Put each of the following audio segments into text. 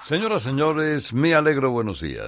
Señoras, señores, me alegro, buenos días.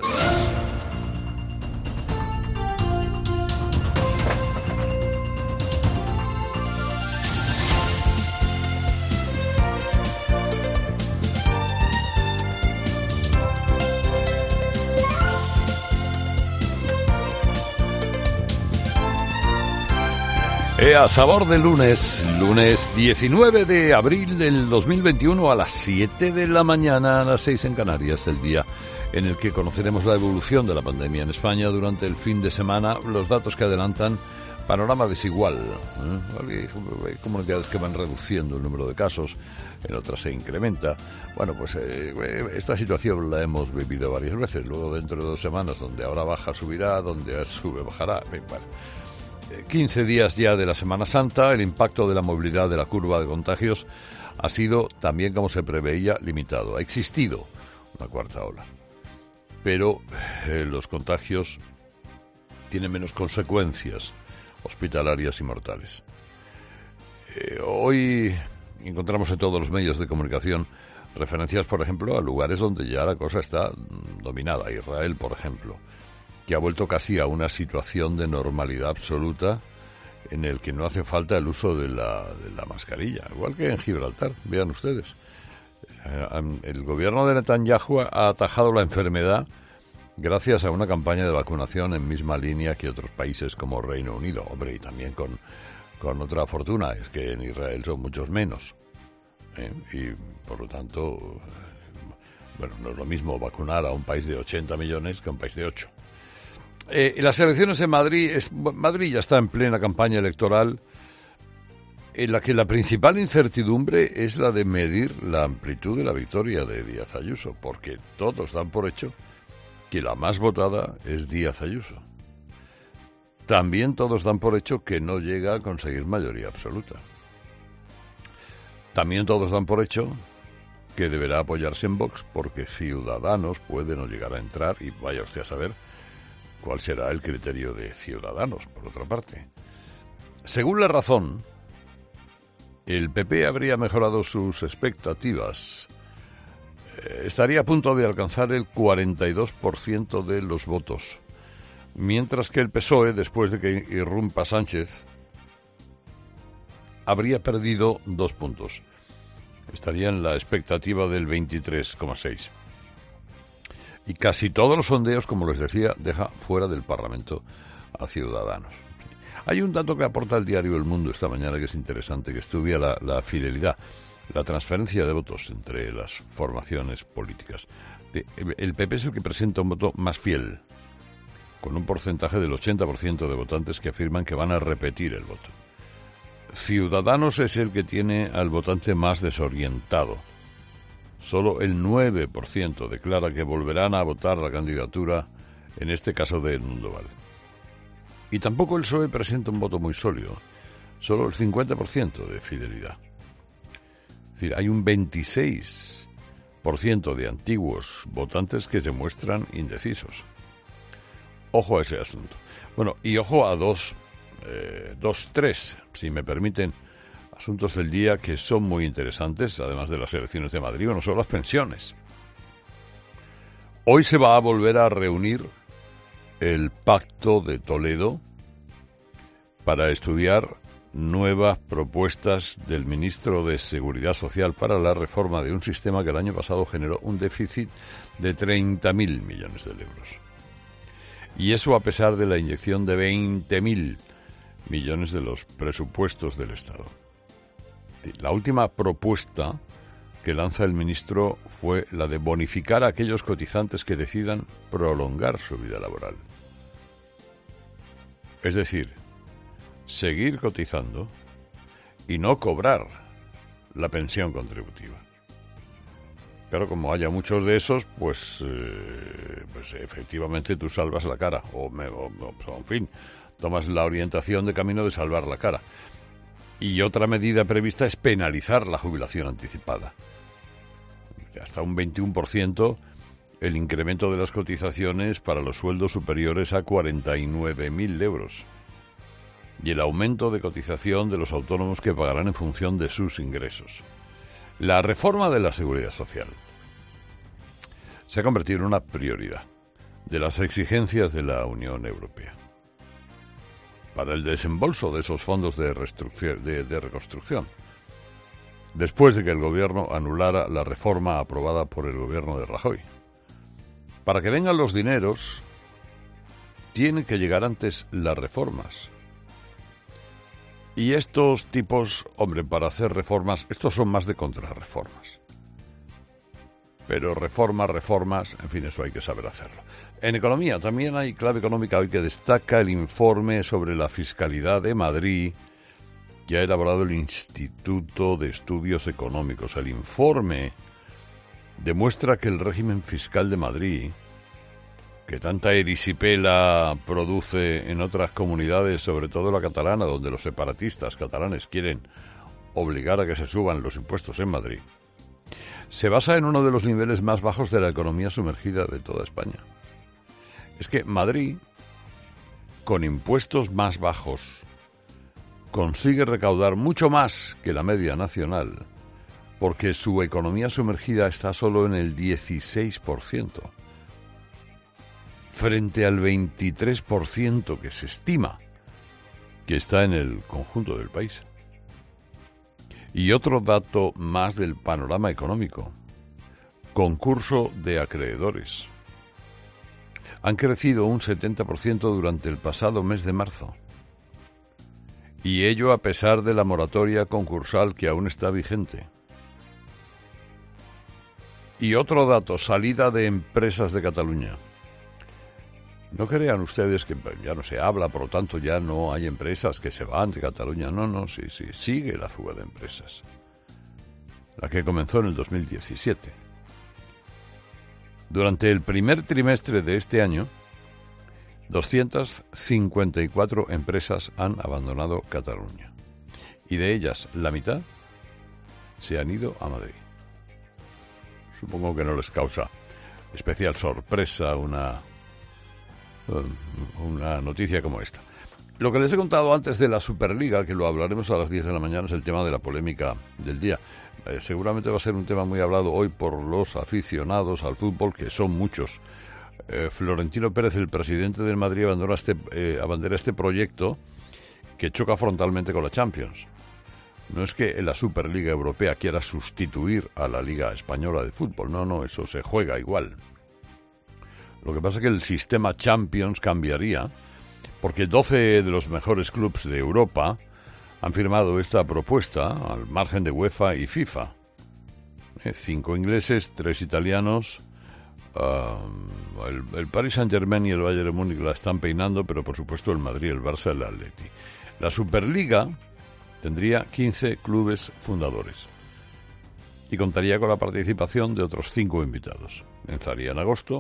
A sabor de lunes 19 de abril del 2021 a las 7 de la mañana, a las 6 en Canarias, el día en el que conoceremos la evolución de la pandemia en España durante el fin de semana, los datos que adelantan panorama desigual. Hay comunidades que van reduciendo el número de casos, en otras se incrementa. Bueno, pues esta situación la hemos vivido varias veces, luego dentro de 2 semanas, donde ahora baja subirá, donde sube bajará, bueno. 15 días ya de la Semana Santa, el impacto de la movilidad de la curva de contagios ha sido, también como se preveía, limitado. Ha existido una cuarta ola, pero los contagios tienen menos consecuencias hospitalarias y mortales. Hoy encontramos en todos los medios de comunicación referencias, por ejemplo, a lugares donde ya la cosa está dominada. Israel, por ejemplo, que ha vuelto casi a una situación de normalidad absoluta en el que no hace falta el uso de la mascarilla, igual que en Gibraltar, vean ustedes. El gobierno de Netanyahu ha atajado la enfermedad gracias a una campaña de vacunación en misma línea que otros países como Reino Unido. Hombre, y también con otra fortuna, es que en Israel son muchos menos. Y por lo tanto, bueno, no es lo mismo vacunar a un país de 80 millones que a un país de 8. Las elecciones en Madrid ya está en plena campaña electoral, en la que la principal incertidumbre es la de medir la amplitud de la victoria de Díaz Ayuso, porque todos dan por hecho que la más votada es Díaz Ayuso. También todos dan por hecho que no llega a conseguir mayoría absoluta. También todos dan por hecho que deberá apoyarse en Vox, porque Ciudadanos puede no llegar a entrar, y vaya usted a saber cuál será el criterio de Ciudadanos, por otra parte. Según La Razón, el PP habría mejorado sus expectativas. Estaría a punto de alcanzar el 42% de los votos, mientras que el PSOE, después de que irrumpa Sánchez, habría perdido 2 puntos. Estaría en la expectativa del 23,6%. Y casi todos los sondeos, como les decía, deja fuera del Parlamento a Ciudadanos. Hay un dato que aporta el diario El Mundo esta mañana que es interesante, que estudia la fidelidad, la transferencia de votos entre las formaciones políticas. El PP es el que presenta un voto más fiel, con un porcentaje del 80% de votantes que afirman que van a repetir el voto. Ciudadanos es el que tiene al votante más desorientado. Solo el 9% declara que volverán a votar la candidatura, en este caso de Edmundo Val. Y tampoco el PSOE presenta un voto muy sólido, solo el 50% de fidelidad. Es decir, hay un 26% de antiguos votantes que se muestran indecisos. Ojo a ese asunto. Bueno, y ojo a tres, si me permiten, asuntos del día que son muy interesantes, además de las elecciones de Madrid, no solo las pensiones. Hoy se va a volver a reunir el Pacto de Toledo para estudiar nuevas propuestas del ministro de Seguridad Social para la reforma de un sistema que el año pasado generó un déficit de 30.000 millones de euros. Y eso a pesar de la inyección de 20.000 millones de los presupuestos del Estado. La última propuesta que lanza el ministro fue la de bonificar a aquellos cotizantes que decidan prolongar su vida laboral. Es decir, seguir cotizando y no cobrar la pensión contributiva. Claro, como haya muchos de esos, pues efectivamente tú salvas la cara, en fin, tomas la orientación de camino de salvar la cara. Y otra medida prevista es penalizar la jubilación anticipada. Hasta un 21% el incremento de las cotizaciones para los sueldos superiores a 49.000 euros. Y el aumento de cotización de los autónomos que pagarán en función de sus ingresos. La reforma de la Seguridad Social. se ha convertido en una prioridad de las exigencias de la Unión Europea para el desembolso de esos fondos de reconstrucción, después de que el gobierno anulara la reforma aprobada por el gobierno de Rajoy. Para que vengan los dineros, tienen que llegar antes las reformas. Y estos tipos, hombre, para hacer reformas, estos son más de contrarreformas. Pero reformas, en fin, eso hay que saber hacerlo. En economía también hay clave económica hoy que destaca el informe sobre la fiscalidad de Madrid que ha elaborado el Instituto de Estudios Económicos. El informe demuestra que el régimen fiscal de Madrid, que tanta erisipela produce en otras comunidades, sobre todo la catalana, donde los separatistas catalanes quieren obligar a que se suban los impuestos en Madrid, se basa en uno de los niveles más bajos de la economía sumergida de toda España. Es que Madrid, con impuestos más bajos, consigue recaudar mucho más que la media nacional, porque su economía sumergida está solo en el 16%, frente al 23% que se estima que está en el conjunto del país. Y otro dato más del panorama económico: concurso de acreedores. Han crecido un 70% durante el pasado mes de marzo. Y ello a pesar de la moratoria concursal que aún está vigente. Y otro dato: salida de empresas de Cataluña. No crean ustedes que ya no se habla, por lo tanto ya no hay empresas que se van de Cataluña. No, sí, sigue la fuga de empresas. La que comenzó en el 2017. Durante el primer trimestre de este año, 254 empresas han abandonado Cataluña. Y de ellas, la mitad se han ido a Madrid. Supongo que no les causa especial sorpresa una noticia como esta. Lo que les he contado antes de la Superliga, que lo hablaremos a las 10 de la mañana, es el tema de la polémica del día. Seguramente va a ser un tema muy hablado hoy por los aficionados al fútbol, que son muchos. Florentino Pérez, el presidente del Madrid, abandera este proyecto que choca frontalmente con la Champions. No es que la Superliga Europea quiera sustituir a la Liga Española de Fútbol, no, eso se juega igual. Lo que pasa es que el sistema Champions cambiaría, porque 12 de los mejores clubes de Europa han firmado esta propuesta al margen de UEFA y FIFA. 5 ingleses, 3 italianos, el Paris Saint-Germain y el Bayern de Múnich la están peinando, pero por supuesto el Madrid, el Barça y el Atleti. La Superliga tendría 15 clubes fundadores y contaría con la participación de otros 5 invitados. Comenzaría en agosto.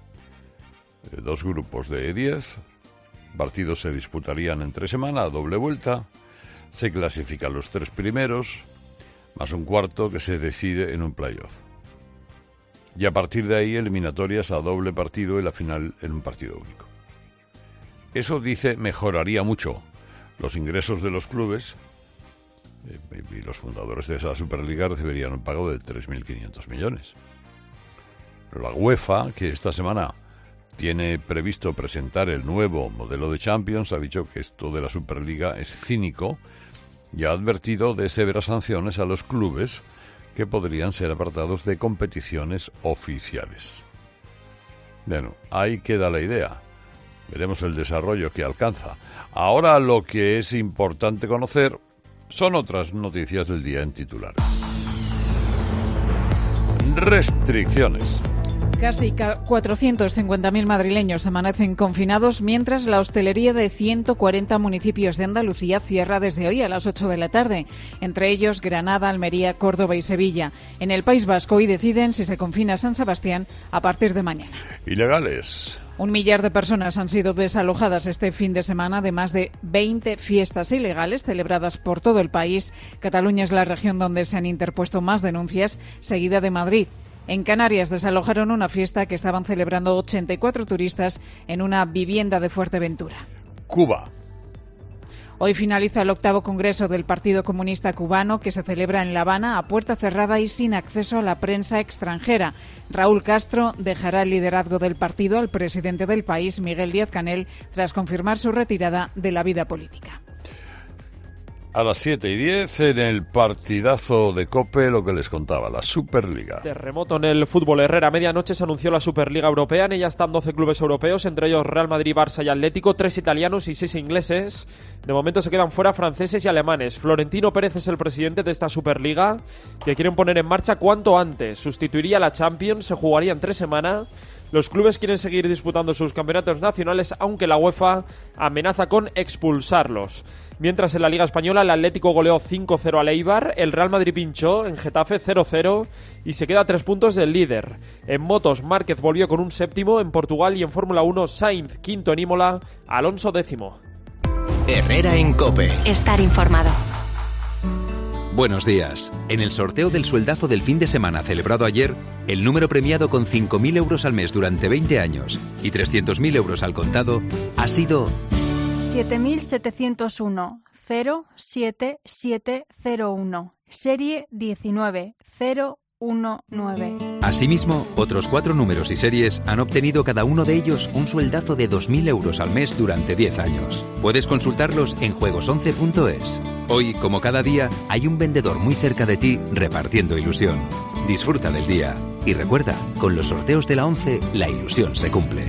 2 grupos de 10, partidos se disputarían entre semana a doble vuelta, se clasifican los 3 primeros, más un cuarto que se decide en un playoff. Y a partir de ahí eliminatorias a doble partido y la final en un partido único. Eso, dice, mejoraría mucho los ingresos de los clubes y los fundadores de esa Superliga recibirían un pago de 3.500 millones. La UEFA, que esta semana tiene previsto presentar el nuevo modelo de Champions, ha dicho que esto de la Superliga es cínico y ha advertido de severas sanciones a los clubes que podrían ser apartados de competiciones oficiales. Bueno, ahí queda la idea. Veremos el desarrollo que alcanza. Ahora lo que es importante conocer son otras noticias del día en titulares. Restricciones. Casi 450.000 madrileños amanecen confinados, mientras la hostelería de 140 municipios de Andalucía cierra desde hoy a las 8 de la tarde, entre ellos Granada, Almería, Córdoba y Sevilla. En el País Vasco hoy deciden si se confina San Sebastián a partir de mañana. Ilegales. 1 millar de personas han sido desalojadas este fin de semana de más de 20 fiestas ilegales celebradas por todo el país. Cataluña es la región donde se han interpuesto más denuncias, seguida de Madrid. En Canarias desalojaron una fiesta que estaban celebrando 84 turistas en una vivienda de Fuerteventura. Cuba. Hoy finaliza el 8º Congreso del Partido Comunista Cubano, que se celebra en La Habana a puerta cerrada y sin acceso a la prensa extranjera. Raúl Castro dejará el liderazgo del partido al presidente del país, Miguel Díaz-Canel, tras confirmar su retirada de la vida política. A las 7:10 en el partidazo de COPE, lo que les contaba, la Superliga. Terremoto en el fútbol. Herrera, a medianoche se anunció la Superliga Europea. En ella están 12 clubes europeos, entre ellos Real Madrid, Barça y Atlético, 3 italianos y 6 ingleses. De momento se quedan fuera franceses y alemanes. Florentino Pérez es el presidente de esta Superliga, que quieren poner en marcha cuanto antes. Sustituiría a la Champions, se jugaría en 3 semanas. Los clubes quieren seguir disputando sus campeonatos nacionales, aunque la UEFA amenaza con expulsarlos. Mientras en la Liga Española el Atlético goleó 5-0 al Eibar, el Real Madrid pinchó en Getafe 0-0 y se queda a 3 puntos del líder. En motos, Márquez volvió con un 7º, en Portugal, y en Fórmula 1, Sainz 5º en Imola, Alonso 10º. Herrera en COPE. Estar informado. Buenos días. En el sorteo del sueldazo del fin de semana celebrado ayer, el número premiado con 5.000 euros al mes durante 20 años y 300.000 euros al contado ha sido 7.701 07701, serie 19019. Asimismo, otros 4 números y series han obtenido cada uno de ellos un sueldazo de 2.000 euros al mes durante 10 años. Puedes consultarlos en juegos11.es. Hoy, como cada día, hay un vendedor muy cerca de ti repartiendo ilusión. Disfruta del día. Y recuerda, con los sorteos de la 11, la ilusión se cumple.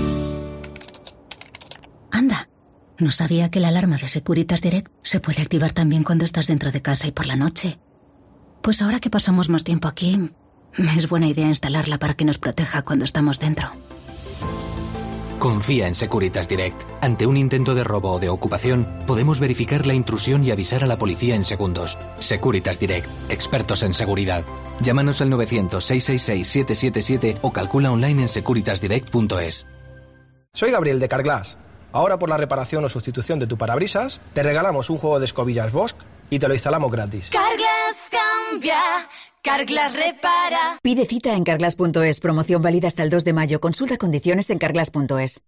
Anda, no sabía que la alarma de Securitas Direct se puede activar también cuando estás dentro de casa y por la noche. Pues ahora que pasamos más tiempo aquí, es buena idea instalarla para que nos proteja cuando estamos dentro. Confía en Securitas Direct. Ante un intento de robo o de ocupación, podemos verificar la intrusión y avisar a la policía en segundos. Securitas Direct, expertos en seguridad. Llámanos al 900-666-777 o calcula online en securitasdirect.es. Soy Gabriel de Carglass. Ahora, por la reparación o sustitución de tu parabrisas, te regalamos un juego de escobillas Bosch y te lo instalamos gratis. Carglass cambia, Carglass repara. Pide cita en carglass.es. Promoción válida hasta el 2 de mayo. Consulta condiciones en carglass.es.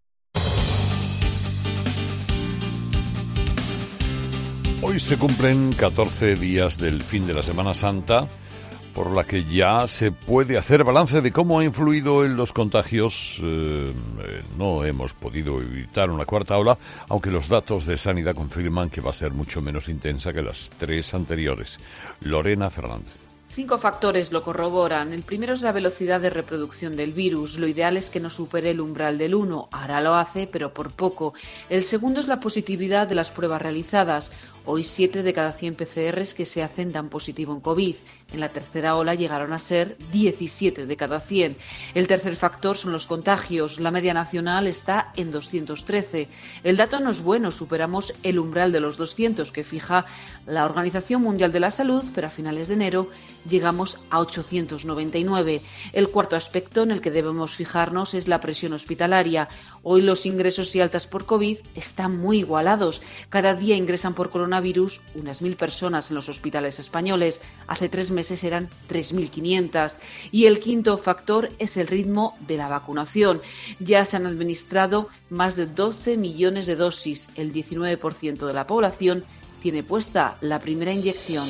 Hoy se cumplen 14 días del fin de la Semana Santa, por la que ya se puede hacer balance de cómo ha influido en los contagios. No hemos podido evitar una cuarta ola, aunque los datos de sanidad confirman que va a ser mucho menos intensa que las 3 anteriores. Lorena Fernández. 5 factores lo corroboran. El primero es la velocidad de reproducción del virus. Lo ideal es que no supere el umbral del 1. Ahora lo hace, pero por poco. El segundo es la positividad de las pruebas realizadas. Hoy 7 de cada 100 PCRs que se hacen dan positivo en COVID. En la tercera ola llegaron a ser 17 de cada 100. El tercer factor son los contagios. La media nacional está en 213. El dato no es bueno, superamos el umbral de los 200 que fija la Organización Mundial de la Salud, pero a finales de enero llegamos a 899. El cuarto aspecto en el que debemos fijarnos es la presión hospitalaria. Hoy los ingresos y altas por COVID están muy igualados. Cada día ingresan por coronavirus unas 1.000 personas en los hospitales españoles. Hace 3 meses eran 3.500. Y el quinto factor es el ritmo de la vacunación. Ya se han administrado más de 12 millones de dosis. El 19% de la población tiene puesta la primera inyección.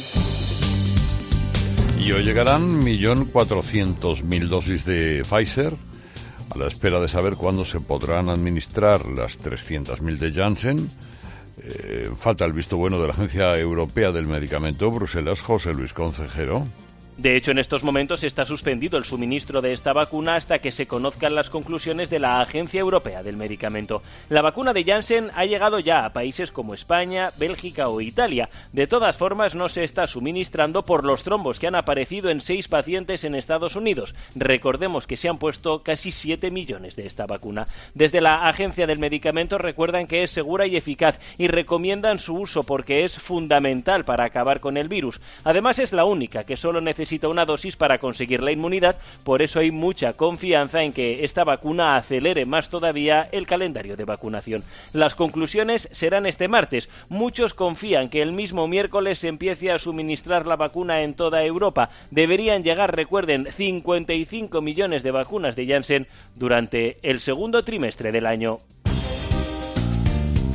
Y hoy llegarán 1.400.000 dosis de Pfizer, a la espera de saber cuándo se podrán administrar las 300.000 de Janssen. Falta el visto bueno de la Agencia Europea del Medicamento. Bruselas, José Luis Concejero. De hecho, en estos momentos está suspendido el suministro de esta vacuna hasta que se conozcan las conclusiones de la Agencia Europea del Medicamento. La vacuna de Janssen ha llegado ya a países como España, Bélgica o Italia. De todas formas, no se está suministrando por los trombos que han aparecido en 6 pacientes en Estados Unidos. Recordemos que se han puesto casi 7 millones de esta vacuna. Desde la Agencia del Medicamento recuerdan que es segura y eficaz y recomiendan su uso porque es fundamental para acabar con el virus. Además, es la única que solo necesita una dosis para conseguir la inmunidad, por eso hay mucha confianza en que esta vacuna acelere más todavía el calendario de vacunación. Las conclusiones serán este martes. Muchos confían que el mismo miércoles se empiece a suministrar la vacuna en toda Europa. Deberían llegar, recuerden, 55 millones de vacunas de Janssen durante el segundo trimestre del año.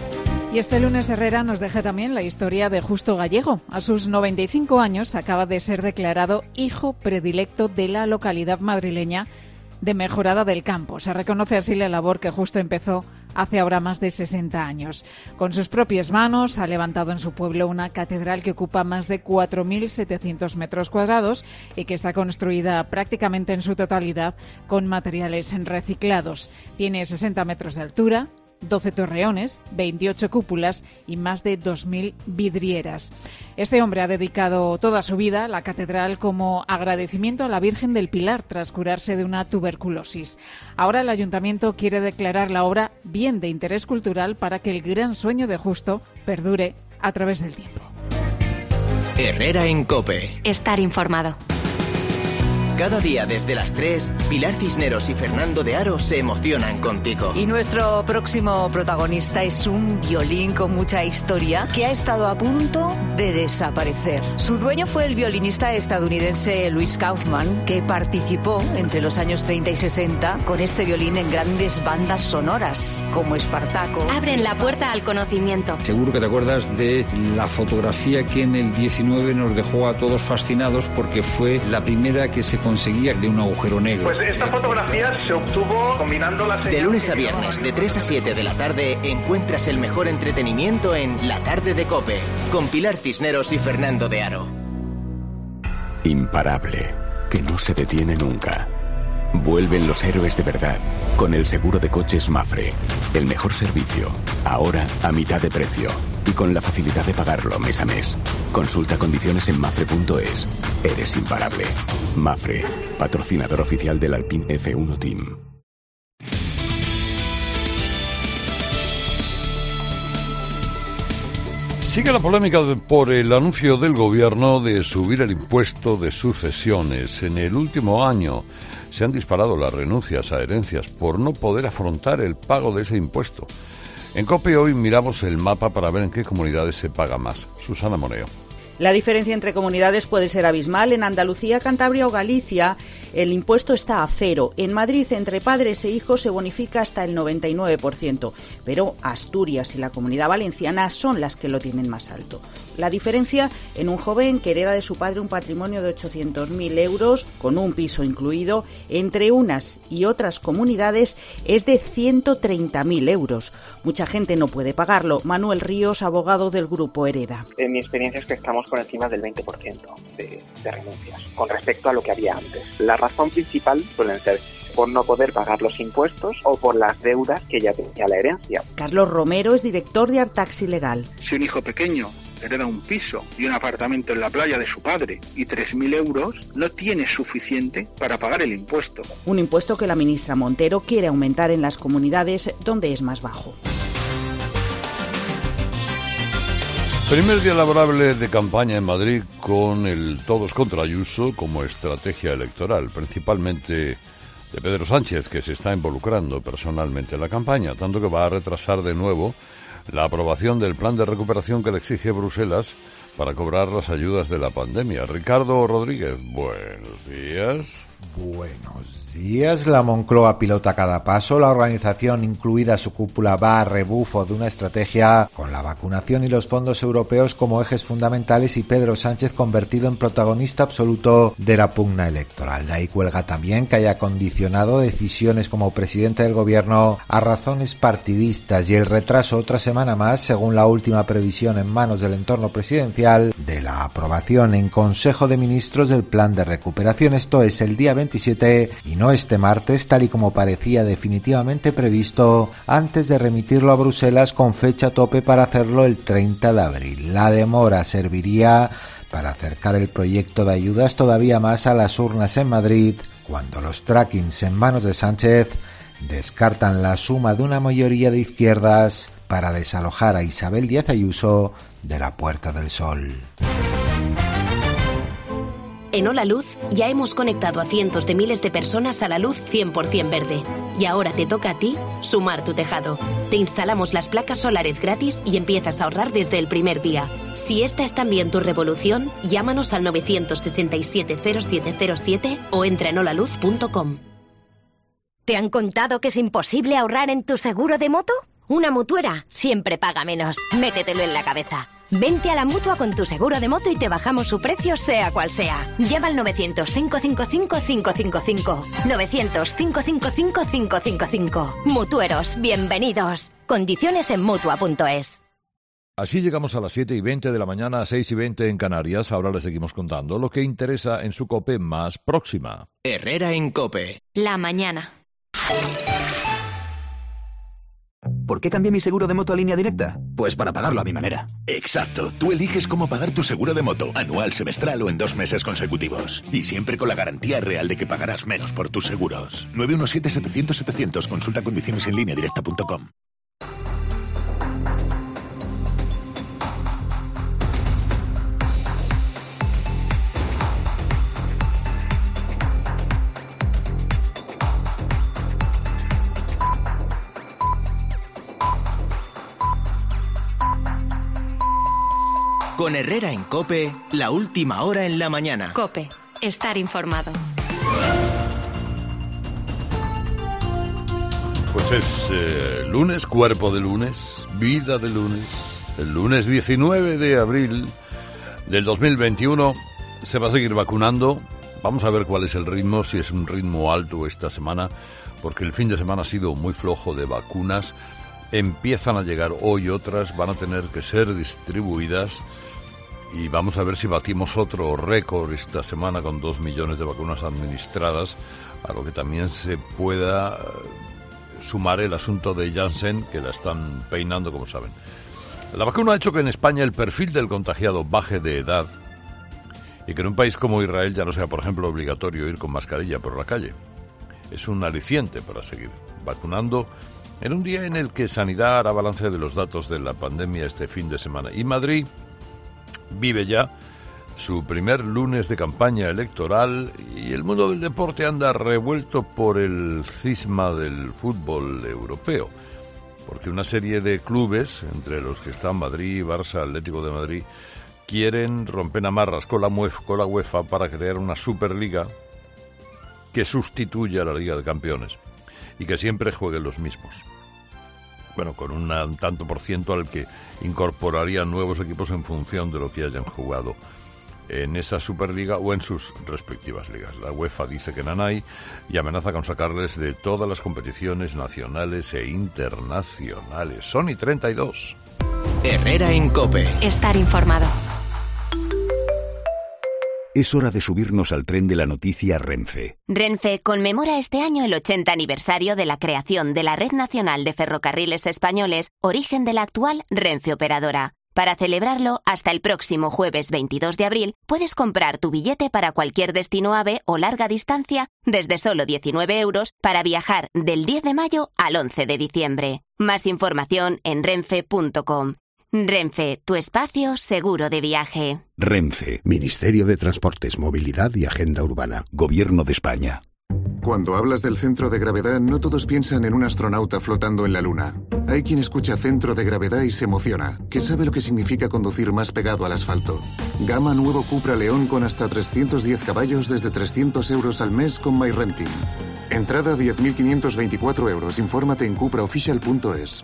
Y este lunes Herrera nos deja también la historia de Justo Gallego. A sus 95 años acaba de ser declarado hijo predilecto de la localidad madrileña de Mejorada del Campo. Se reconoce así la labor que Justo empezó hace ahora más de 60 años. Con sus propias manos ha levantado en su pueblo una catedral que ocupa más de 4.700 metros cuadrados y que está construida prácticamente en su totalidad con materiales reciclados. Tiene 60 metros de altura, 12 torreones, 28 cúpulas y más de 2.000 vidrieras. Este hombre ha dedicado toda su vida a la catedral como agradecimiento a la Virgen del Pilar tras curarse de una tuberculosis. Ahora el ayuntamiento quiere declarar la obra bien de interés cultural para que el gran sueño de Justo perdure a través del tiempo. Herrera en COPE. Estar informado. Cada día desde las 3, Pilar Cisneros y Fernando de Aro se emocionan contigo. Y nuestro próximo protagonista es un violín con mucha historia que ha estado a punto de desaparecer. Su dueño fue el violinista estadounidense Louis Kaufman, que participó entre los años 30 y 60 con este violín en grandes bandas sonoras, como Espartaco. Abren la puerta al conocimiento. Seguro que te acuerdas de la fotografía que en el 19 nos dejó a todos fascinados porque fue la primera que se conseguía de un agujero negro. Pues esta fotografía se obtuvo combinando las... De lunes a viernes, de 3 a 7 de la tarde, encuentras el mejor entretenimiento en La Tarde de COPE, con Pilar Cisneros y Fernando de Aro. Imparable, que no se detiene nunca. Vuelven los héroes de verdad, con el seguro de coches Mapfre. El mejor servicio, ahora a mitad de precio. Y con la facilidad de pagarlo mes a mes. Consulta condiciones en mapfre.es. Eres imparable. Mapfre, patrocinador oficial del Alpine F1 Team. Sigue la polémica por el anuncio del gobierno de subir el impuesto de sucesiones. En el último año se han disparado las renuncias a herencias por no poder afrontar el pago de ese impuesto. En COPE hoy miramos el mapa para ver en qué comunidades se paga más. Susana Moneo. La diferencia entre comunidades puede ser abismal. En Andalucía, Cantabria o Galicia el impuesto está a 0. En Madrid, entre padres e hijos se bonifica hasta el 99%. Pero Asturias y la Comunidad Valenciana son las que lo tienen más alto. La diferencia en un joven que hereda de su padre un patrimonio de 800.000 euros, con un piso incluido, entre unas y otras comunidades es de 130.000 euros. Mucha gente no puede pagarlo. Manuel Ríos, abogado del Grupo Hereda. En mi experiencia es que estamos por encima del 20% de renuncias con respecto a lo que había antes. La razón principal suelen ser por no poder pagar los impuestos o por las deudas que ya tenía la herencia. Carlos Romero es director de Artaxi Legal. Si un hijo pequeño hereda un piso y un apartamento en la playa de su padre y 3.000 euros, no tiene suficiente para pagar el impuesto. Un impuesto que la ministra Montero quiere aumentar en las comunidades donde es más bajo. Primer día laborable de campaña en Madrid con el Todos contra Ayuso como estrategia electoral, principalmente de Pedro Sánchez, que se está involucrando personalmente en la campaña, tanto que va a retrasar de nuevo la aprobación del plan de recuperación que le exige Bruselas para cobrar las ayudas de la pandemia. Ricardo Rodríguez, buenos días. Buenos días. La Moncloa pilota cada paso. La organización, incluida su cúpula, va a rebufo de una estrategia con la vacunación y los fondos europeos como ejes fundamentales y Pedro Sánchez convertido en protagonista absoluto de la pugna electoral. De ahí cuelga también que haya condicionado decisiones como presidente del gobierno a razones partidistas y el retraso otra semana más, según la última previsión en manos del entorno presidencial, de la aprobación en Consejo de Ministros del plan de recuperación. Esto es el día 27 y no este martes, tal y como parecía definitivamente previsto antes de remitirlo a Bruselas con fecha tope para hacerlo el 30 de abril. La demora serviría para acercar el proyecto de ayudas todavía más a las urnas en Madrid, cuando los trackings en manos de Sánchez descartan la suma de una mayoría de izquierdas para desalojar a Isabel Díaz Ayuso de la Puerta del Sol. En Hola Luz ya hemos conectado a cientos de miles de personas a la luz 100% verde. Y ahora te toca a ti sumar tu tejado. Te instalamos las placas solares gratis y empiezas a ahorrar desde el primer día. Si esta es también tu revolución, llámanos al 967-0707 o entra en holaluz.com. ¿Te han contado que es imposible ahorrar en tu seguro de moto? Una mutuera siempre paga menos. Métetelo en la cabeza. Vente a la Mutua con tu seguro de moto y te bajamos su precio sea cual sea. Llama al 900-555-555. 900-555-555. Mutueros, bienvenidos. Condiciones en Mutua.es. Así llegamos a las 7:20 de la mañana, 6:20 en Canarias. Ahora les seguimos contando lo que interesa en su COPE más próxima. Herrera en COPE. La mañana. ¿Por qué cambié mi seguro de moto a Línea Directa? Pues para pagarlo a mi manera. Exacto. Tú eliges cómo pagar tu seguro de moto, anual, semestral o en 2 meses consecutivos. Y siempre con la garantía real de que pagarás menos por tus seguros. 917-700-700. Consulta condiciones en lineadirecta.com. Con Herrera en COPE, la última hora en la mañana. COPE, estar informado. Pues es lunes, cuerpo de lunes, vida de lunes. El lunes 19 de abril del 2021 se va a seguir vacunando. Vamos a ver cuál es el ritmo, si es un ritmo alto esta semana, porque el fin de semana ha sido muy flojo de vacunas. Empiezan a llegar hoy otras, van a tener que ser distribuidas y vamos a ver si batimos otro récord esta semana con 2 millones de vacunas administradas, a lo que también se pueda sumar el asunto de Janssen, que la están peinando, como saben. La vacuna ha hecho que en España el perfil del contagiado baje de edad y que en un país como Israel ya no sea, por ejemplo, obligatorio ir con mascarilla por la calle. Es un aliciente para seguir vacunando en un día en el que Sanidad hará balance de los datos de la pandemia este fin de semana. Y Madrid vive ya su primer lunes de campaña electoral y el mundo del deporte anda revuelto por el cisma del fútbol europeo. Porque una serie de clubes, entre los que están Madrid, Barça, Atlético de Madrid, quieren romper amarras con la UEFA para crear una Superliga que sustituya a la Liga de Campeones y que siempre jueguen los mismos. Bueno, con un tanto por ciento al que incorporarían nuevos equipos en función de lo que hayan jugado en esa Superliga o en sus respectivas ligas. La UEFA dice que nanay y amenaza con sacarles de todas las competiciones nacionales e internacionales. Son y 32. Herrera en COPE. Estar informado. Es hora de subirnos al tren de la noticia Renfe. Renfe conmemora este año el 80 aniversario de la creación de la Red Nacional de Ferrocarriles Españoles, origen de la actual Renfe Operadora. Para celebrarlo, hasta el próximo jueves 22 de abril, puedes comprar tu billete para cualquier destino AVE o larga distancia desde solo 19 € para viajar del 10 de mayo al 11 de diciembre. Más información en renfe.com. Renfe, tu espacio seguro de viaje. Renfe, Ministerio de Transportes, Movilidad y Agenda Urbana, Gobierno de España. Cuando hablas del centro de gravedad, no todos piensan en un astronauta flotando en la Luna. Hay quien escucha centro de gravedad y se emociona, que sabe lo que significa conducir más pegado al asfalto. Gama nuevo Cupra León con hasta 310 caballos desde 300 € al mes con MyRenting. Entrada 10.524 €. Infórmate en cupraofficial.es.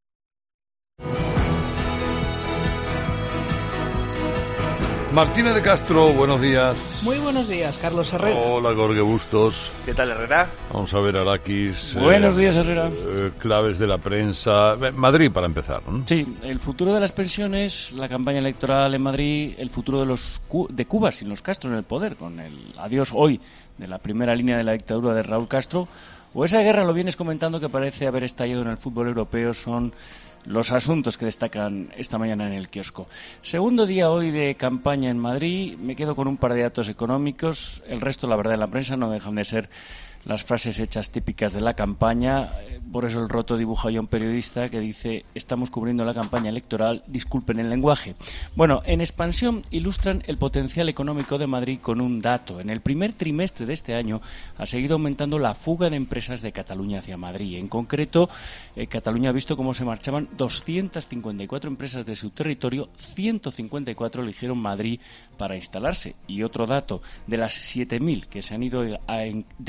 Martínez de Castro, buenos días. Muy buenos días, Carlos Herrera. Hola, Jorge Bustos. ¿Qué tal, Herrera? Vamos a ver, Arakis. Buenos días, Herrera. Claves de la prensa. Madrid, para empezar, ¿no? Sí, el futuro de las pensiones, la campaña electoral en Madrid, el futuro de Cuba sin los Castro en el poder, con el adiós hoy de la primera línea de la dictadura de Raúl Castro, o esa guerra, lo vienes comentando, que parece haber estallado en el fútbol europeo, son los asuntos que destacan esta mañana en el kiosco. Segundo día hoy de campaña en Madrid. Me quedo con un par de datos económicos. El resto, la verdad, en la prensa no dejan de ser las frases hechas típicas de la campaña. Por eso el roto dibuja ya un periodista que dice: estamos cubriendo la campaña electoral, disculpen el lenguaje. Bueno, en expansión ilustran el potencial económico de Madrid con un dato. En el primer trimestre de este año ha seguido aumentando la fuga de empresas de Cataluña hacia Madrid. En concreto, Cataluña ha visto cómo se marchaban 254 empresas de su territorio, 154 eligieron Madrid para instalarse. Y otro dato, de las 7.000 que se han ido de Cataluña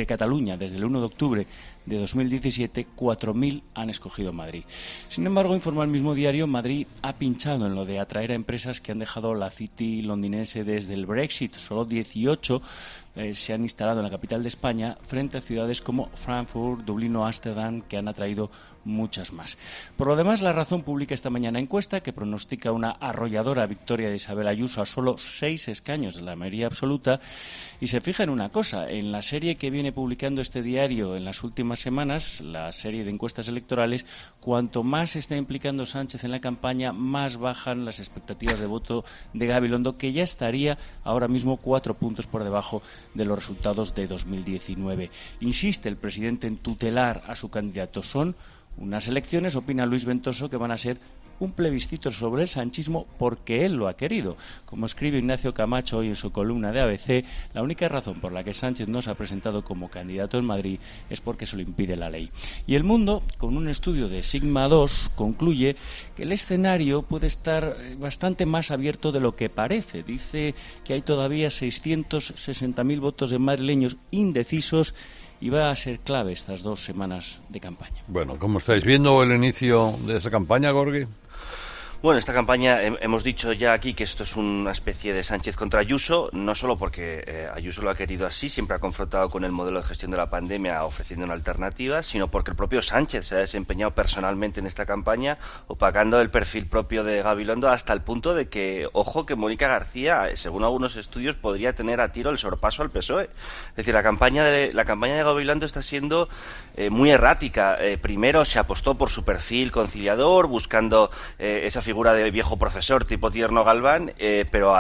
España desde el 1 de octubre de 2017, 4.000 han escogido Madrid. Sin embargo, informa el mismo diario, Madrid ha pinchado en lo de atraer a empresas que han dejado la City londinense desde el Brexit. Solo 18 se han instalado en la capital de España, frente a ciudades como Frankfurt, Dublín o Ámsterdam, que han atraído muchas más. Por lo demás, La Razón publica esta mañana encuesta que pronostica una arrolladora victoria de Isabel Ayuso a solo 6 escaños de la mayoría absoluta, y se fija en una cosa: en la serie que viene publicando este diario en las últimas semanas, la serie de encuestas electorales, cuanto más se está implicando Sánchez en la campaña, más bajan las expectativas de voto de Gabilondo, que ya estaría ahora mismo 4 puntos por debajo de los resultados de 2019. Insiste el presidente en tutelar a su candidato. Son unas elecciones, opina Luis Ventoso, que van a ser un plebiscito sobre el sanchismo porque él lo ha querido. Como escribe Ignacio Camacho hoy en su columna de ABC, la única razón por la que Sánchez no se ha presentado como candidato en Madrid es porque se lo impide la ley. Y El Mundo, con un estudio de Sigma 2, concluye que el escenario puede estar bastante más abierto de lo que parece. Dice que hay todavía 660.000 votos de madrileños indecisos, y va a ser clave estas 2 semanas de campaña. Bueno, ¿cómo estáis viendo el inicio de esa campaña, Gorgui? Bueno, esta campaña, hemos dicho ya aquí que esto es una especie de Sánchez contra Ayuso, no solo porque Ayuso lo ha querido así, siempre ha confrontado con el modelo de gestión de la pandemia ofreciendo una alternativa, sino porque el propio Sánchez se ha desempeñado personalmente en esta campaña, opacando el perfil propio de Gabilondo hasta el punto de que, ojo, que Mónica García, según algunos estudios, podría tener a tiro el sorpaso al PSOE. Es decir, la campaña de Gabilondo está siendo muy errática. Primero se apostó por su perfil conciliador, buscando esa figura de viejo profesor tipo Tierno Galván, pero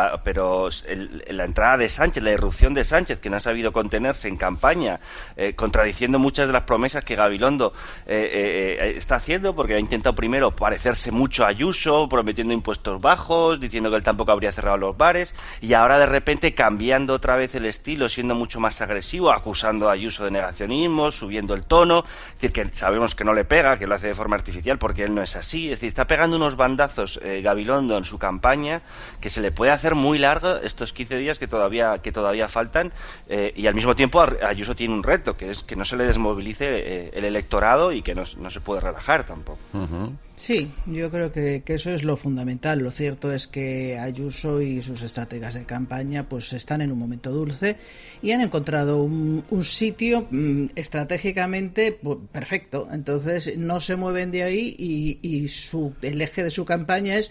la entrada de Sánchez, la irrupción de Sánchez, que no ha sabido contenerse en campaña, contradiciendo muchas de las promesas que Gabilondo está haciendo, porque ha intentado primero parecerse mucho a Ayuso, prometiendo impuestos bajos, diciendo que él tampoco habría cerrado los bares, y ahora de repente cambiando otra vez el estilo, siendo mucho más agresivo, acusando a Ayuso de negacionismo, subiendo el tono. Es decir, que sabemos que no le pega, que lo hace de forma artificial, porque él no es así. Es decir, está pegando unos bandazos Gabilondo en su campaña que se le puede hacer muy largo estos 15 días que todavía faltan, y al mismo tiempo Ayuso tiene un reto, que es que no se le desmovilice el electorado y que no se puede relajar tampoco. Uh-huh. Sí, yo creo que eso es lo fundamental. Lo cierto es que Ayuso y sus estrategas de campaña pues están en un momento dulce y han encontrado un sitio estratégicamente perfecto. Entonces no se mueven de ahí y el eje de su campaña es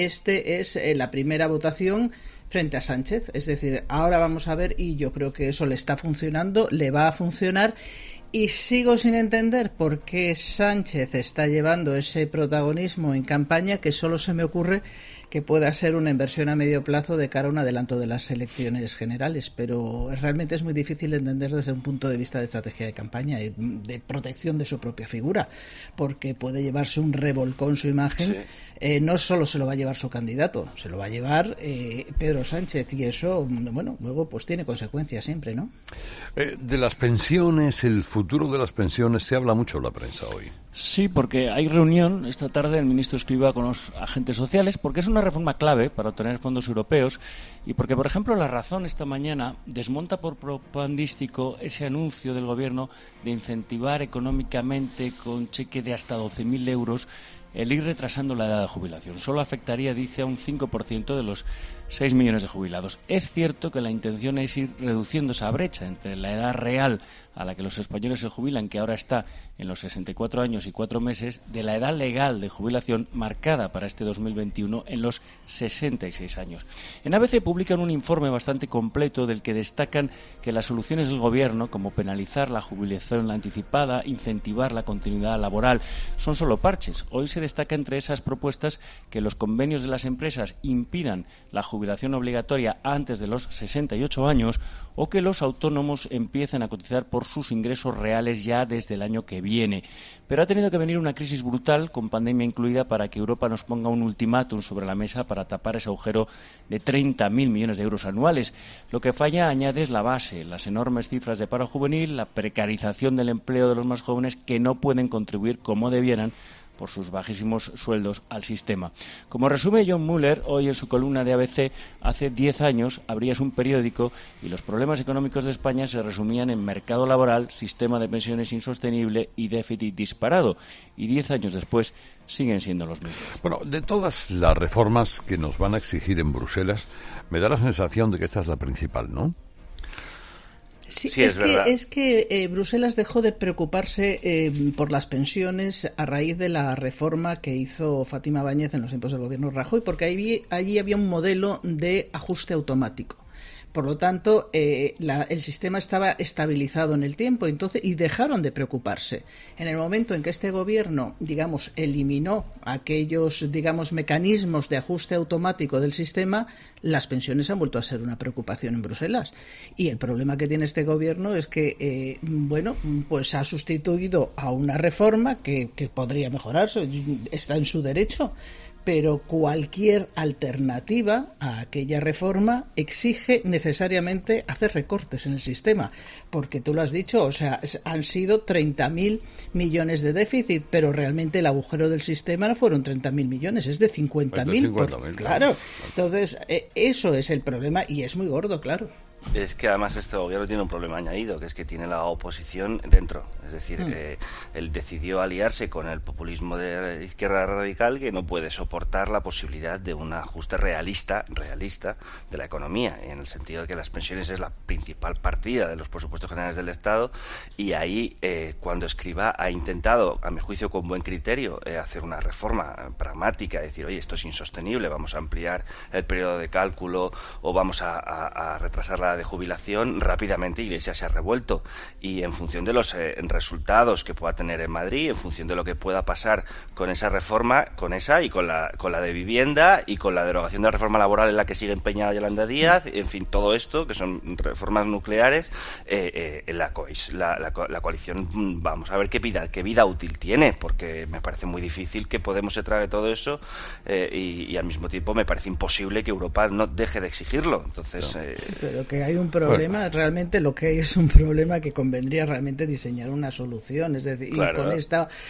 la primera votación frente a Sánchez. Es decir, ahora vamos a ver, y yo creo que eso le está funcionando, le va a funcionar. Y sigo sin entender por qué Sánchez está llevando ese protagonismo en campaña, que solo se me ocurre que pueda ser una inversión a medio plazo de cara a un adelanto de las elecciones generales, pero realmente es muy difícil de entender desde un punto de vista de estrategia de campaña y de protección de su propia figura, porque puede llevarse un revolcón su imagen. Sí. No solo se lo va a llevar su candidato, se lo va a llevar Pedro Sánchez, y eso, bueno, luego pues tiene consecuencias siempre, ¿no? De las pensiones, el futuro de las pensiones, se habla mucho en la prensa hoy. Sí, porque hay reunión esta tarde el ministro Escrivá con los agentes sociales, porque es una reforma clave para obtener fondos europeos, y porque, por ejemplo, La Razón esta mañana desmonta por propagandístico ese anuncio del gobierno de incentivar económicamente con cheque de hasta 12.000 euros el ir retrasando la edad de jubilación. Solo afectaría, dice, a un 5% de los 6 millones de jubilados. Es cierto que la intención es ir reduciendo esa brecha entre la edad real a la que los españoles se jubilan, que ahora está en los 64 años y 4 meses, de la edad legal de jubilación marcada para este 2021 en los 66 años. En ABC publican un informe bastante completo del que destacan que las soluciones del gobierno, como penalizar la jubilación anticipada, incentivar la continuidad laboral, son solo parches. Hoy se destaca entre esas propuestas que los convenios de las empresas impidan la jubilación obligatoria antes de los 68 años, o que los autónomos empiecen a cotizar por sus ingresos reales ya desde el año que viene. Pero ha tenido que venir una crisis brutal, con pandemia incluida, para que Europa nos ponga un ultimátum sobre la mesa para tapar ese agujero de 30.000 millones de euros anuales. Lo que falla, añade, es la base, las enormes cifras de paro juvenil, la precarización del empleo de los más jóvenes, que no pueden contribuir como debieran, por sus bajísimos sueldos al sistema. Como resume John Muller hoy en su columna de ABC, hace 10 años abrías un periódico y los problemas económicos de España se resumían en mercado laboral, sistema de pensiones insostenible y déficit disparado. Y 10 años después siguen siendo los mismos. Bueno, de todas las reformas que nos van a exigir en Bruselas, me da la sensación de que esta es la principal, ¿no? Sí, Sí, es que Bruselas dejó de preocuparse por las pensiones a raíz de la reforma que hizo Fátima Báñez en los tiempos del gobierno Rajoy, porque allí había un modelo de ajuste automático. Por lo tanto, el sistema estaba estabilizado en el tiempo, y dejaron de preocuparse. En el momento en que este gobierno, digamos, eliminó aquellos, digamos, mecanismos de ajuste automático del sistema, las pensiones han vuelto a ser una preocupación en Bruselas. Y el problema que tiene este gobierno es que, pues ha sustituido a una reforma que podría mejorarse, está en su derecho. Pero cualquier alternativa a aquella reforma exige necesariamente hacer recortes en el sistema, porque tú lo has dicho, o sea, han sido 30.000 millones de déficit, pero realmente el agujero del sistema no fueron 30.000 millones, es de 50.000. Claro, entonces eso es el problema y es muy gordo, claro. Es que además este gobierno tiene un problema añadido, que es que tiene la oposición dentro. Es decir, él decidió aliarse con el populismo de la izquierda radical, que no puede soportar la posibilidad de un ajuste realista de la economía, en el sentido de que las pensiones es la principal partida de los presupuestos generales del Estado, y ahí cuando Escrivá ha intentado, a mi juicio con buen criterio, hacer una reforma pragmática, decir, oye, esto es insostenible, vamos a ampliar el periodo de cálculo o vamos a retrasar la de jubilación, rápidamente Iglesias se ha revuelto, y en función de los resultados que pueda tener en Madrid, en función de lo que pueda pasar con esa reforma, con esa y con la de vivienda y con la derogación de la reforma laboral en la que sigue empeñada Yolanda Díaz, en fin, todo esto que son reformas nucleares, la coalición, vamos a ver qué vida útil tiene, porque me parece muy difícil que Podemos se trague todo eso, y al mismo tiempo me parece imposible que Europa no deje de exigirlo. Entonces, pero que hay un problema, realmente lo que hay es un problema que convendría realmente diseñar una solución, es decir, claro. Y con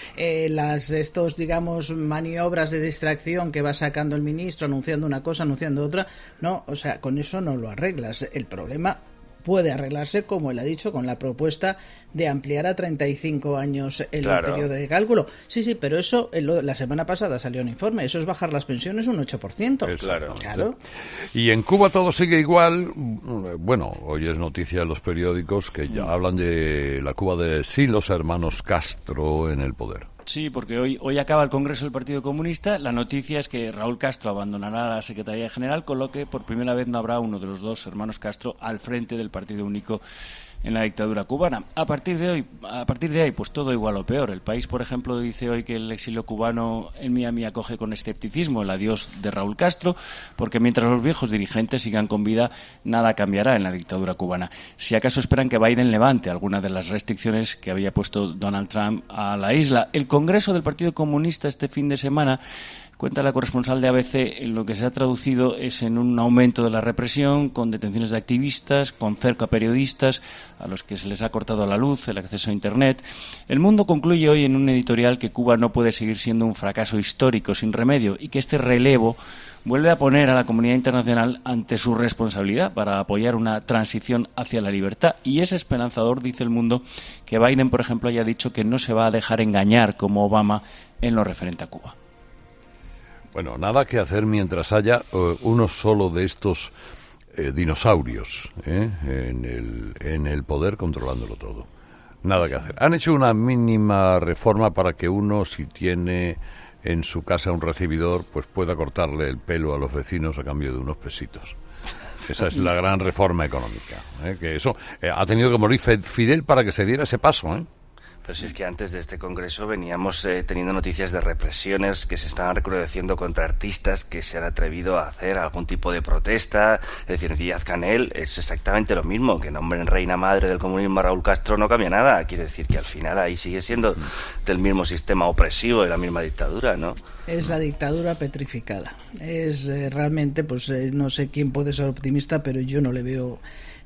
estos digamos maniobras de distracción que va sacando el ministro, anunciando una cosa, anunciando otra, no, o sea, con eso no lo arreglas. El problema puede arreglarse, como él ha dicho, con la propuesta de ampliar a 35 años el periodo de cálculo. Sí, pero eso la semana pasada salió un informe, eso es bajar las pensiones un 8%. Claro. Y en Cuba todo sigue igual. Bueno, hoy es noticia en los periódicos que ya hablan de la Cuba de los hermanos Castro en el poder. Sí, porque hoy acaba el Congreso del Partido Comunista. La noticia es que Raúl Castro abandonará la Secretaría General, con lo que por primera vez no habrá uno de los dos hermanos Castro al frente del Partido Único en la dictadura cubana. A partir de ahí, pues todo igual o peor. El País, por ejemplo, dice hoy que el exilio cubano en Miami acoge con escepticismo el adiós de Raúl Castro, porque mientras los viejos dirigentes sigan con vida, nada cambiará en la dictadura cubana. Si acaso esperan que Biden levante algunas de las restricciones que había puesto Donald Trump a la isla. El Congreso del Partido Comunista este fin de semana, cuenta la corresponsal de ABC, en lo que se ha traducido es en un aumento de la represión, con detenciones de activistas, con cerco a periodistas, a los que se les ha cortado la luz, el acceso a Internet. El Mundo concluye hoy en un editorial que Cuba no puede seguir siendo un fracaso histórico sin remedio y que este relevo vuelve a poner a la comunidad internacional ante su responsabilidad para apoyar una transición hacia la libertad. Y es esperanzador, dice El Mundo, que Biden, por ejemplo, haya dicho que no se va a dejar engañar como Obama en lo referente a Cuba. Bueno, nada que hacer mientras haya uno solo de estos dinosaurios en el poder controlándolo todo. Nada que hacer. Han hecho una mínima reforma para que uno, si tiene en su casa un recibidor, pues pueda cortarle el pelo a los vecinos a cambio de unos pesitos. Esa es la gran reforma económica. Que eso ha tenido que morir Fidel para que se diera ese paso, Pero si es que antes de este congreso veníamos teniendo noticias de represiones que se estaban recrudeciendo contra artistas que se han atrevido a hacer algún tipo de protesta. Es decir, Díaz-Canel es exactamente lo mismo, que nombren reina madre del comunismo a Raúl Castro no cambia nada. Quiere decir que al final ahí sigue siendo del mismo sistema opresivo, de la misma dictadura, ¿no? Es la dictadura petrificada. Es realmente, pues no sé quién puede ser optimista, pero yo no le veo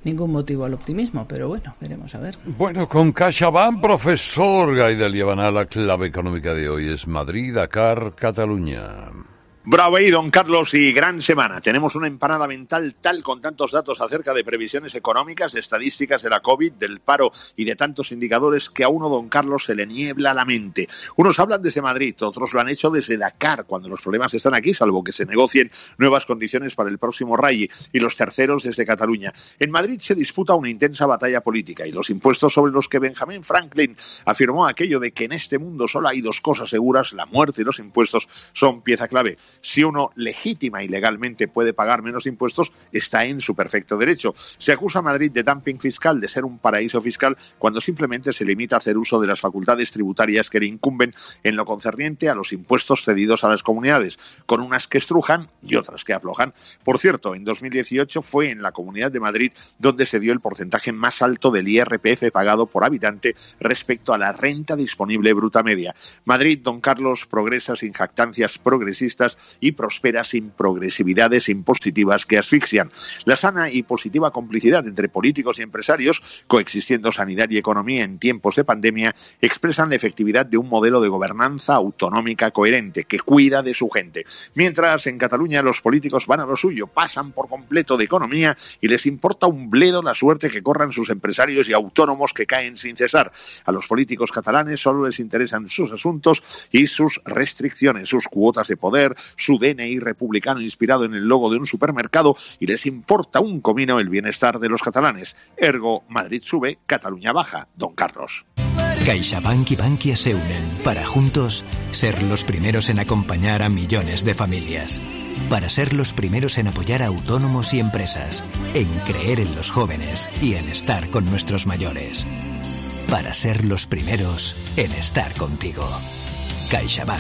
ningún motivo al optimismo, pero bueno, veremos a ver. Bueno, con CaixaBank, profesor Gaidel Llevaná, la clave económica de hoy es Madrid, Dakar, Cataluña. Bravo ahí, don Carlos, y gran semana. Tenemos una empanada mental tal con tantos datos acerca de previsiones económicas, de estadísticas de la COVID, del paro y de tantos indicadores que a uno, don Carlos, se le niebla la mente. Unos hablan desde Madrid, otros lo han hecho desde Dakar, cuando los problemas están aquí, salvo que se negocien nuevas condiciones para el próximo Rally, y los terceros desde Cataluña. En Madrid se disputa una intensa batalla política y los impuestos sobre los que Benjamin Franklin afirmó aquello de que en este mundo solo hay dos cosas seguras, la muerte y los impuestos, son pieza clave. Si uno legítima y legalmente puede pagar menos impuestos, está en su perfecto derecho. Se acusa a Madrid de dumping fiscal, de ser un paraíso fiscal, cuando simplemente se limita a hacer uso de las facultades tributarias que le incumben en lo concerniente a los impuestos cedidos a las comunidades, con unas que estrujan y otras que aflojan. Por cierto, en 2018 fue en la Comunidad de Madrid donde se dio el porcentaje más alto del IRPF pagado por habitante respecto a la renta disponible bruta media. Madrid, don Carlos, progresa sin jactancias progresistas y prospera sin progresividades impositivas que asfixian. La sana y positiva complicidad entre políticos y empresarios, coexistiendo sanidad y economía en tiempos de pandemia, expresan la efectividad de un modelo de gobernanza autonómica coherente que cuida de su gente. Mientras en Cataluña los políticos van a lo suyo, pasan por completo de economía y les importa un bledo la suerte que corran sus empresarios y autónomos que caen sin cesar. A los políticos catalanes solo les interesan sus asuntos y sus restricciones, sus cuotas de poder, su DNI republicano inspirado en el logo de un supermercado, y les importa un comino el bienestar de los catalanes. Ergo, Madrid sube, Cataluña baja, don Carlos. CaixaBank y Bankia se unen para juntos ser los primeros en acompañar a millones de familias. Para ser los primeros en apoyar a autónomos y empresas, en creer en los jóvenes y en estar con nuestros mayores. Para ser los primeros en estar contigo. CaixaBank.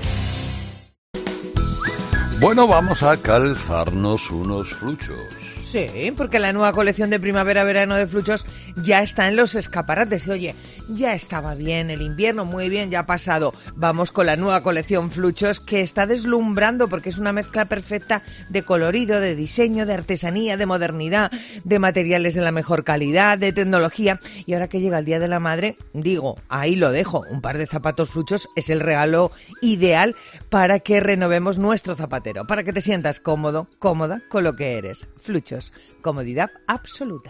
Bueno, vamos a calzarnos unos fluchos. Sí, porque la nueva colección de primavera-verano de Fluchos ya está en los escaparates. Y oye, ya estaba bien el invierno, muy bien, ya ha pasado. Vamos con la nueva colección Fluchos, que está deslumbrando porque es una mezcla perfecta de colorido, de diseño, de artesanía, de modernidad, de materiales de la mejor calidad, de tecnología. Y ahora que llega el Día de la Madre, digo, ahí lo dejo. Un par de zapatos Fluchos es el regalo ideal para que renovemos nuestro zapatero, para que te sientas cómodo, cómoda con lo que eres. Fluchos, comodidad absoluta.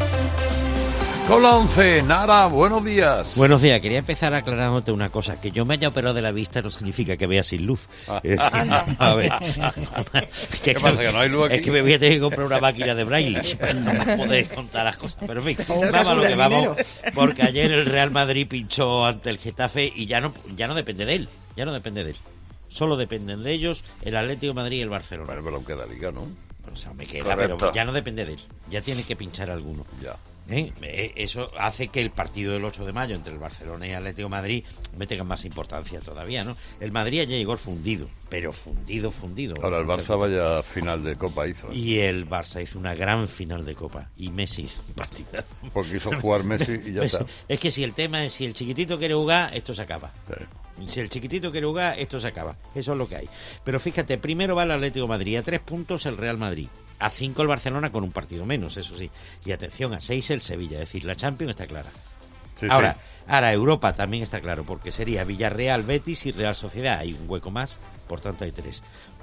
Con la 11, Nara, buenos días. Buenos días, quería empezar aclarándote una cosa, que yo me haya operado de la vista no significa que vea sin luz. A ver, ¿Qué pasa, que no hay luz aquí? Es que me voy a tener que comprar una máquina de braille para poder contar las cosas, pero en fin, vamos a lo que vamos, porque ayer el Real Madrid pinchó ante el Getafe y ya no depende de él, solo dependen de ellos el Atlético de Madrid y el Barcelona. Bueno, pero queda liga, ¿no? O sea, me queda, correcto, pero ya no depende de él, ya tiene que pinchar alguno. Ya. Eso hace que el partido del 8 de mayo entre el Barcelona y el Atlético de Madrid me tenga más importancia todavía, ¿no? El Madrid ya llegó fundido, pero fundido. Ahora el Barça vaya final de Copa hizo. Y el Barça hizo una gran final de Copa y Messi hizo un partidazo. Porque hizo jugar Messi y ya está. Es que si el tema es si el chiquitito quiere jugar, esto se acaba. Sí. Si el chiquitito quiere jugar, esto se acaba. Eso es lo que hay. Pero fíjate, primero va el Atlético de Madrid, a 3 puntos el Real Madrid, a 5 el Barcelona con un partido menos, eso sí. Y atención, a 6 el Sevilla, es decir, la Champions está clara. Sí, ahora, sí. Europa también está claro, porque sería Villarreal, Betis y Real Sociedad. Hay un hueco más, por tanto hay 3.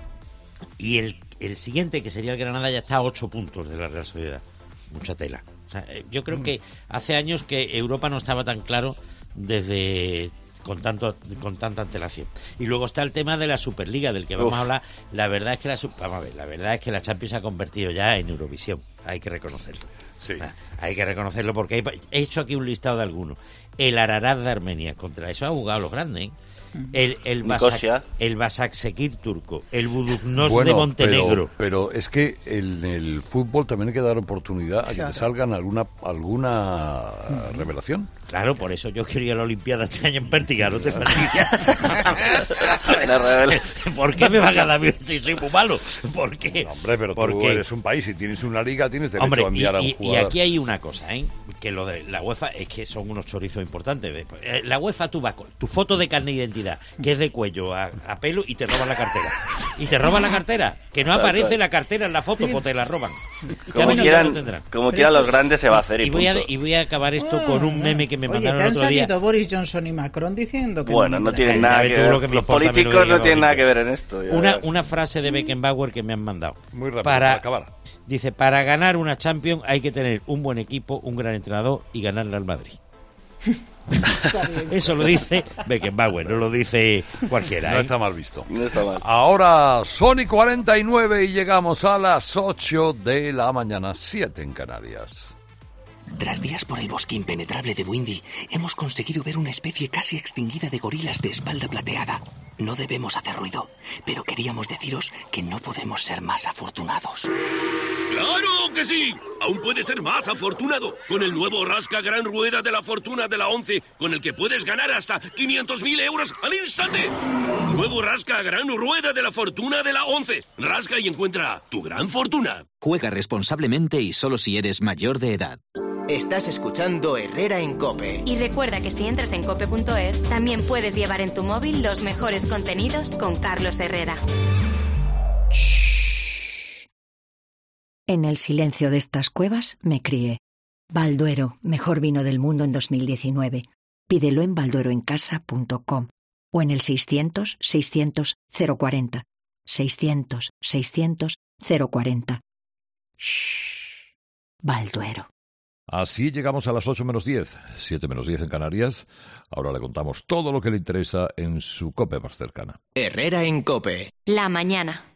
Y el siguiente, que sería el Granada, ya está a 8 puntos de la Real Sociedad. Mucha tela. O sea, yo creo que hace años que Europa no estaba tan claro con tanta antelación. Y luego está el tema de la Superliga, del que vamos a hablar. La verdad es que la Champions se ha convertido ya en Eurovisión. Hay que reconocerlo. Sí. Hay que reconocerlo porque he hecho aquí un listado de algunos. El Ararat de Armenia, contra eso ha jugado los grandes, ¿eh? El Başakşehir turco, el Buduknost de Montenegro. Pero es que en el fútbol también hay que dar oportunidad a que te salgan alguna revelación. Claro, por eso yo quería la Olimpiada este año en Pértiga, no te fastidies. ¿Por qué me van a dar si soy muy malo? ¿Por qué? No, hombre, pero tú eres un país y tienes una liga, tienes derecho a enviar a un jugador. Y aquí hay una cosa, que lo de la UEFA es que son unos chorizos importante. La UEFA tú vas con tu foto de carne de identidad, que es de cuello a pelo, y te roban la cartera. Y te roban la cartera, que no aparece la cartera en la foto, pues te la roban. Como quieran los grandes se va a hacer y voy a acabar esto con un meme que me mandaron el otro día. ¿Te han salido Boris Johnson y Macron diciendo que no tienen nada que ver? Los políticos no tienen nada que ver en esto. Una frase de Beckenbauer que me han mandado. Muy rápido, para acabar. Dice, para ganar una Champions hay que tener un buen equipo, un gran entrenador y ganarle al Madrid. Eso lo dice Beckenbauer, no lo dice cualquiera. No está mal visto. No está mal. Ahora son y 49 y llegamos a las 8 de la mañana, 7 en Canarias. Tras días por el bosque impenetrable de Windy, hemos conseguido ver una especie casi extinguida de gorilas de espalda plateada. No debemos hacer ruido, pero queríamos deciros que no podemos ser más afortunados. ¡Claro que sí! Aún puedes ser más afortunado con el nuevo Rasca Gran Rueda de la Fortuna de la 11, con el que puedes ganar hasta 500.000 euros al instante. Nuevo Rasca Gran Rueda de la Fortuna de la 11. Rasca y encuentra tu gran fortuna. Juega responsablemente y solo si eres mayor de edad. Estás escuchando Herrera en COPE. Y recuerda que si entras en cope.es, también puedes llevar en tu móvil los mejores contenidos con Carlos Herrera. En el silencio de estas cuevas me crié. Balduero, mejor vino del mundo en 2019. Pídelo en baldueroencasa.com o en el 600-600-040. 600-600-040. Shh. Balduero. Así llegamos a las 8 menos 10, 7 menos 10 en Canarias. Ahora le contamos todo lo que le interesa en su COPE más cercana. Herrera en COPE. La mañana.